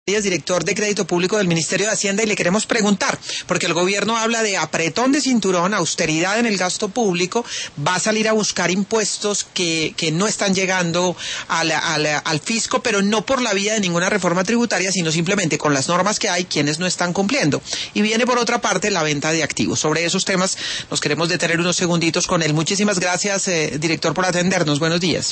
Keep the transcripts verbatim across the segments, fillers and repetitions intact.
Director de Crédito Público del Ministerio de Hacienda, y le queremos preguntar, porque el gobierno habla de apretón de cinturón, austeridad en el gasto público, va a salir a buscar impuestos que, que no están llegando al, al, al fisco, pero no por la vía de ninguna reforma tributaria, sino simplemente con las normas que hay, quienes no están cumpliendo. Y viene por otra parte la venta de activos. Sobre esos temas nos queremos detener unos segunditos con él. Muchísimas gracias, eh, director, por atendernos. Buenos días.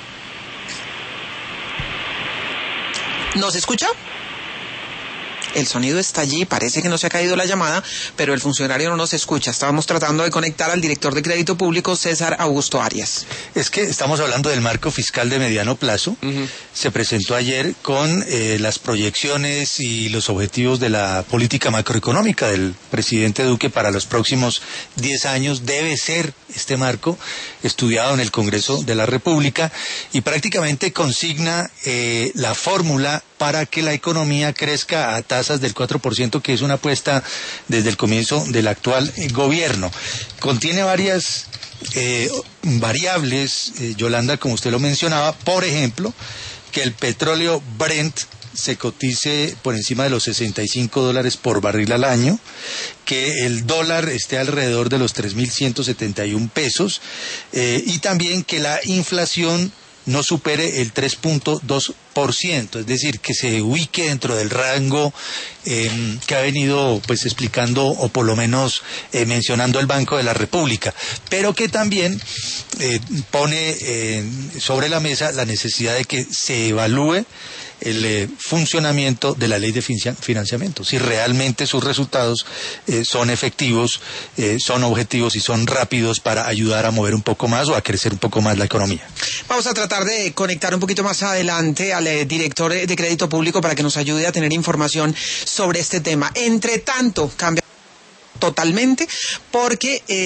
¿Nos escucha? El sonido está allí, parece que no se ha caído la llamada, pero el funcionario no nos escucha. Estábamos tratando de conectar al director de Crédito Público, César Augusto Arias. Es que estamos hablando del marco fiscal de mediano plazo. Uh-huh. Se presentó ayer con eh, las proyecciones y los objetivos de la política macroeconómica del presidente Duque para los próximos diez años. Debe ser este marco estudiado en el Congreso de la República y prácticamente consigna eh, la fórmula para que la economía crezca a tasas del cuatro por ciento, que es una apuesta desde el comienzo del actual eh, gobierno. Contiene varias eh, variables, eh, Yolanda, como usted lo mencionaba, por ejemplo, que el petróleo Brent se cotice por encima de los sesenta y cinco dólares por barril al año, que el dólar esté alrededor de los tres mil ciento setenta y un pesos, eh, y también que la inflación no supere el tres punto dos por ciento, es decir, que se ubique dentro del rango eh, que ha venido pues explicando o por lo menos eh, mencionando el Banco de la República, pero que también eh, pone eh, sobre la mesa la necesidad de que se evalúe el eh, funcionamiento de la ley de financiamiento, si realmente sus resultados eh, son efectivos, eh, son objetivos y son rápidos para ayudar a mover un poco más o a crecer un poco más la economía. Vamos a tratar de conectar un poquito más adelante al eh, director de Crédito Público para que nos ayude a tener información sobre este tema. Entre tanto, cambia totalmente porque... Eh,